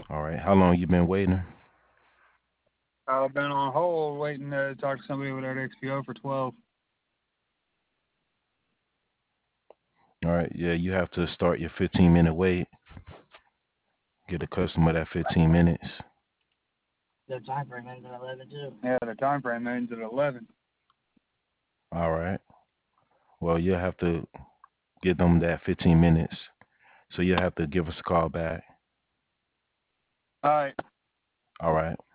All right. How long you been waiting? I've been on hold waiting to talk to somebody over there at XPO for 12. All right. Yeah, you have to start your 15-minute wait. Get a customer that 15 minutes. The time frame ends at 11 too. Yeah, the time frame ends at 11. All right. Well, you'll have to give them that 15 minutes. So you'll have to give us a call back. All right. All right.